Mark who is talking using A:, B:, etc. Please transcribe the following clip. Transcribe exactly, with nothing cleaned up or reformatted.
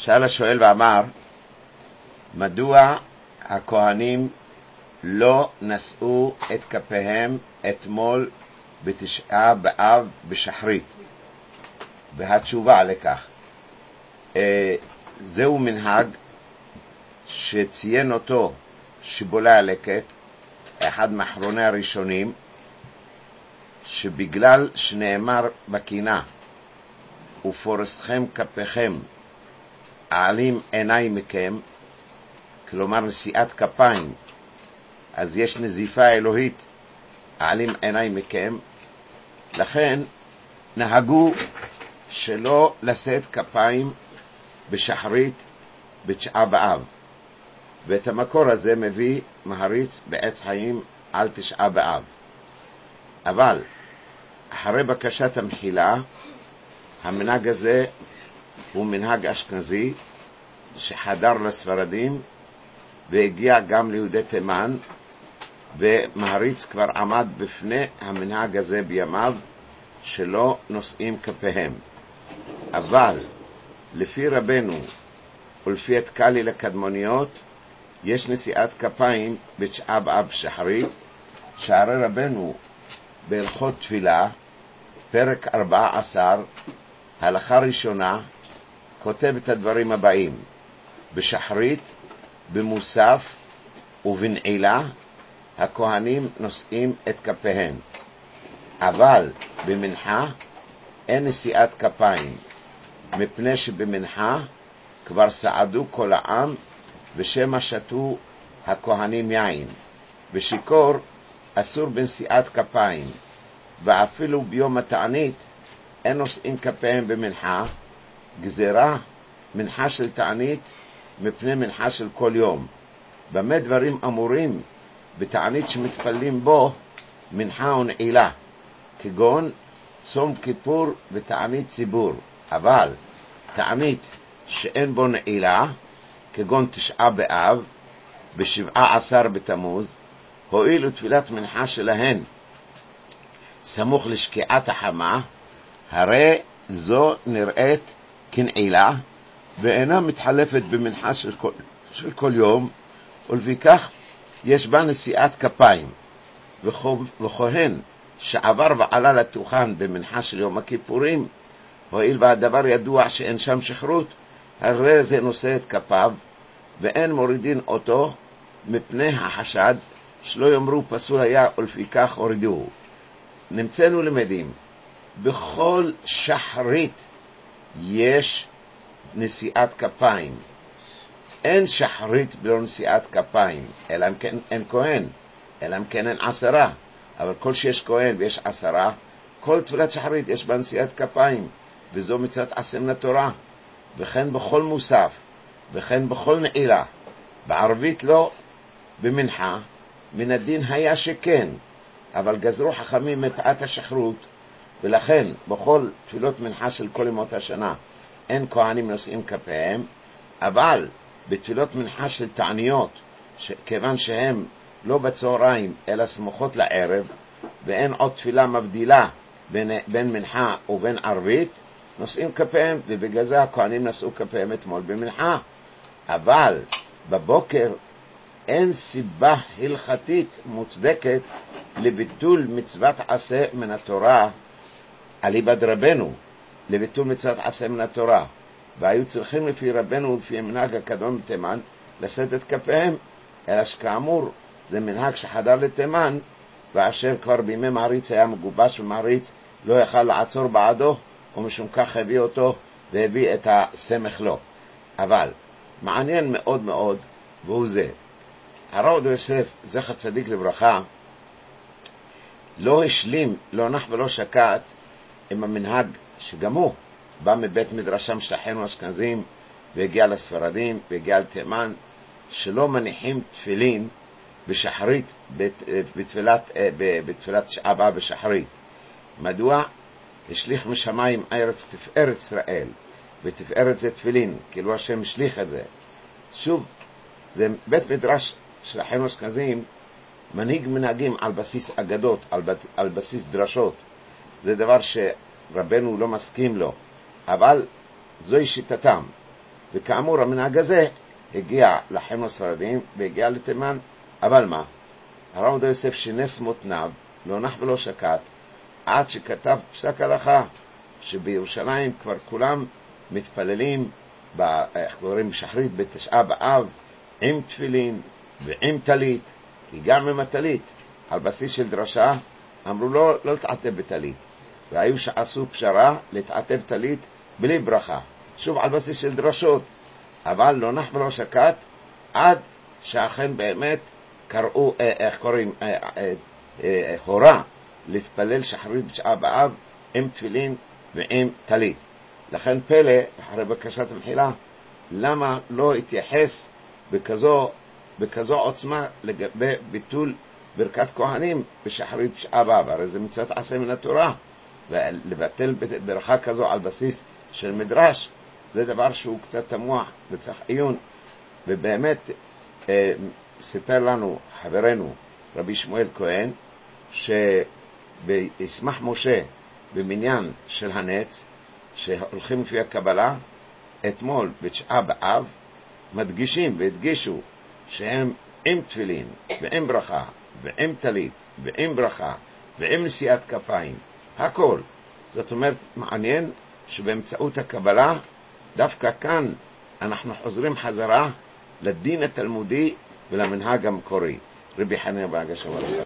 A: שאל השואל ואמר, מדוע הכהנים לא נשאו את כפיהם אתמול בתשעה באב בשחרית? והתשובה לכך, זהו מנהג שציין אותו שיבולי הלקט, אחד מאחרוני הראשונים, שבגלל שנאמר בקינה, ופורסתכם כפיכם העלים עיני מכם, כלומר נשיאת כפיים, אז יש נזיפה אלוהית, העלים עיני מכם, לכן נהגו שלא לשאת כפיים בשחרית בתשעה באב. ואת המקור הזה מביא מהריץ בעץ חיים על תשעה באב. אבל אחרי בקשת המחילה, המנהג הזה הוא מנהג אשכנזי שחדר לספרדים והגיע גם ליהודי תימן, ומהריץ כבר עמד בפני המנהג הזה בימיו שלא נושאים כפיהם. אבל לפי רבנו ולפי התקלי לקדמוניות יש נשיאת כפיים בתשעה באב שחרית, שהרי רבנו בהלכות תפילה פרק ארבע עשר הלכה ראשונה כותב את הדברים הבאים: בשחרית, במוסף ובנעילה הכהנים נושאים את כפיהם, אבל במנחה אין נשיאת כפיים, מפני שבמנחה כבר סעדו כל העם ושמה שתו הכהנים יין, ושיכור אסור בנשיאת כפיים, ואפילו ביום התענית אין נושאים כפיהם במנחה, גזירה מנחה של תענית מפני מנחה של כל יום. במה דברים אמורים בתענית שמתפלים בו מנחה ונעילה, כגון צום כיפור ותענית ציבור. אבל תענית שאין בו נעילה, כגון תשעה באב בשבעה עשר בתמוז, הואילו תפילת מנחה שלהן סמוך לשקיעת החמה, הרי זו נראית כנעילה ואינה מתחלפת במנחה של כל, של כל יום, ולפיכך יש בה נשיאת כפיים. וכהן שעבר ועלה לתוכן במנחה של יום הכיפורים, הואיל והדבר ידוע שאין שם שחרות, הרי זה נושא את כפיו, ואין מורידין אותו מפני החשד שלא יאמרו פסול היה ולפיכך הורידוהו. נמצאנו למדים, בכל שחרית יש נשיאת כפיים. אין שחרית בלא נשיאת כפיים, אלא אם כן אין כהן, אלא אם כן אין עשרה. אבל כל שיש כהן ויש עשרה, כל תפילת שחרית יש בה נשיאת כפיים, וזו מצוות עשה מן התורה. וכן בכל מוסף, וכן בכל נעילה. בערבית לא, במנחה מן הדין היה שכן, אבל גזרו חכמים מפאת השחרות, ולכן בכל תפילות מנחה של כל ימות השנה אין כהנים נושאים כפיהם. אבל בתפילות מנחה של תעניות, כיוון שהם לא בצהריים אלא סמוכות לערב, ואין עוד תפילה מבדילה בין, בין מנחה ובין ערבית, נושאים כפיהם, ובגלל זה הכהנים נשאו כפיהם אתמול במנחה. אבל בבוקר אין סיבה הלכתית מוצדקת לביטול מצוות עשה מן התורה על יבד רבנו, לביטול מצוות עשה מן התורה, והיו צריכים לפי רבנו ולפי מנהג הקדום בתימן לשאת את כפיהם, אלא שכאמור זה מנהג שחדר לתימן, ואשר כבר בימי מעריץ היה מגובש, ומעריץ לא יכל לעצור בעדו, ומשום כך הביא אותו והביא את הסמך לו. אבל מעניין מאוד מאוד, והוא זה, הרב עובדיה יוסף זכר צדיק לברכה לא השלים, לא נח ולא שקט עם המנהג שגם הוא בא מבית מדרשם של אחינו האשכנזים והגיע לספרדים והגיע לתימן, שלא מניחים תפילין בשחרית, בתפילת, בתפילת תשעה באב בשחרית. מדוע? השליך משמיים ארץ תפארת ישראל, ותפארת זה תפילין, כאילו השם השליך את זה. שוב, זה בית מדרש של אחינו האשכנזים, מנהיג מנהגים על בסיס אגדות, על, על בסיס דרשות. זה דבר שרבנו לא מסכים לו, אבל זוהי שיטתם. וכאמור המנהג הזה הגיע לאחינו הספרדים והגיע לתימן. אבל מה? הרב עובדיה יוסף שינס מותניו, לא נח ולא שקט, עד שכתב פסק הלכה שבירושלים כבר כולם מתפללים, איך קוראים, בשחרית בתשעה באב, עם תפילין ועם טלית, כי גם עם הטלית על בסיס של דרשה אמרו לו לא לתעטב בטלית, והיו שעשו פשרה להתעטב טלית בלי ברכה, שוב על בסיס של דרשות. אבל לא נח ולא שקט עד שאכן באמת קראו, איך קוראים, אה, אה, אה, הורה להתפלל שחרית בתשעה באב עם תפילין ועם טלית. לכן פלא, אחרי בקשת המחילה, למה לא התייחס בכזו, בכזו עוצמה לגבי ביטול ברכת כהנים בשחרית בתשעה באב? הרי זה מצוות עשה מן התורה, ולבטל ברכה כזו על בסיס של מדרש זה דבר שהוא קצת תמוה וצריך עיון. ובאמת אה, סיפר לנו חברנו רבי שמואל כהן שישמח משה במניין של הנץ שהולכים לפי הקבלה, אתמול בתשעה באב מדגישים והדגישו שהם עם תפילין ועם ברכה ועם טלית ועם ברכה ועם נשיאת כפיים, הכל. זאת אומרת, מעניין שבאמצעות הקבלה דווקא כאן אנחנו חוזרים חזרה לדין התלמודי ולמנהג המקורי. רבי חנינא בר הגשם